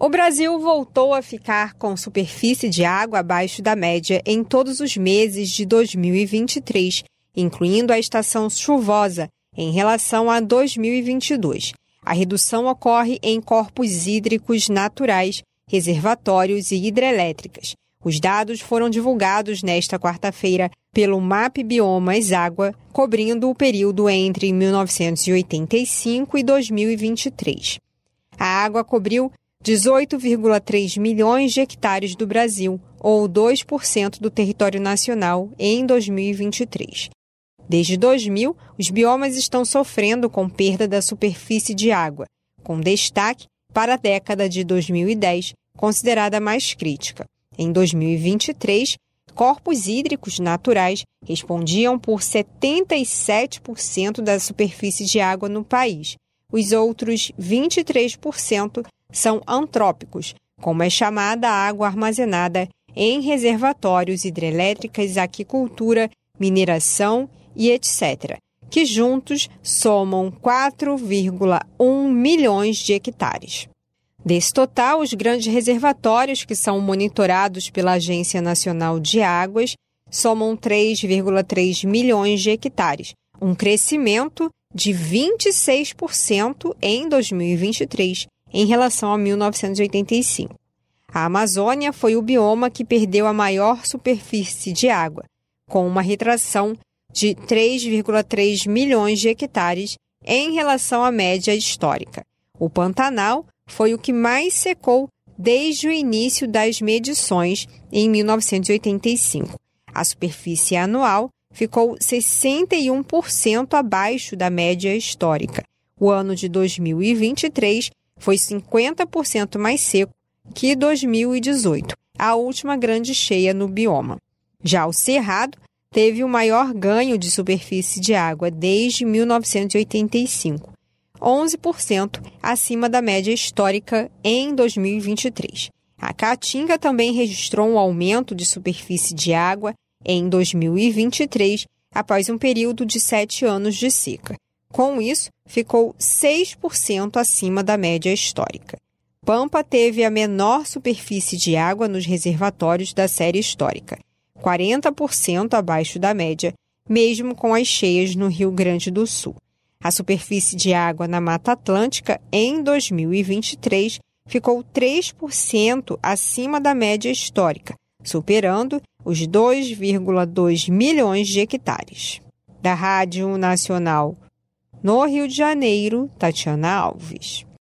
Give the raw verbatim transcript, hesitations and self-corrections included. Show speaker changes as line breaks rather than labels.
O Brasil voltou a ficar com superfície de água abaixo da média em todos os meses de dois mil e vinte e três, incluindo a estação chuvosa, em relação a dois mil e vinte e dois. A redução ocorre em corpos hídricos naturais, reservatórios e hidrelétricas. Os dados foram divulgados nesta quarta-feira pelo MAP Biomas Água, cobrindo o período entre mil novecentos e oitenta e cinco e dois mil e vinte e três. A água cobriu dezoito vírgula três milhões de hectares do Brasil, ou dois por cento do território nacional, em dois mil e vinte e três. Desde dois mil, os biomas estão sofrendo com perda da superfície de água, com destaque para a década de dois mil e dez, considerada mais crítica. Em dois mil e vinte e três, corpos hídricos naturais respondiam por setenta e sete por cento da superfície de água no país. Os outros vinte e três por cento são antrópicos, como é chamada a água armazenada em reservatórios, hidrelétricas, aquicultura, mineração e etcétera, que juntos somam quatro vírgula um milhões de hectares. Desse total, os grandes reservatórios que são monitorados pela Agência Nacional de Águas somam três vírgula três milhões de hectares, um crescimento de vinte e seis por cento em dois mil e vinte e três, em relação a mil novecentos e oitenta e cinco. A Amazônia foi o bioma que perdeu a maior superfície de água, com uma retração de três vírgula três milhões de hectares em relação à média histórica. O Pantanal foi o que mais secou desde o início das medições em mil novecentos e oitenta e cinco. A superfície anual ficou sessenta e um por cento abaixo da média histórica. O ano de dois mil e vinte e três foi cinquenta por cento mais seco que dois mil e dezoito, a última grande cheia no bioma. Já o Cerrado teve o maior ganho de superfície de água desde mil novecentos e oitenta e cinco, onze por cento acima da média histórica em dois mil e vinte e três. A Caatinga também registrou um aumento de superfície de água em dois mil e vinte e três, após um período de sete anos de seca. Com isso, ficou seis por cento acima da média histórica. Pampa teve a menor superfície de água nos reservatórios da série histórica, quarenta por cento abaixo da média, mesmo com as cheias no Rio Grande do Sul. A superfície de água na Mata Atlântica, em dois mil e vinte e três, ficou três por cento acima da média histórica, superando os dois vírgula dois milhões de hectares. Da Rádio Nacional no Rio de Janeiro, Tatiana Alves.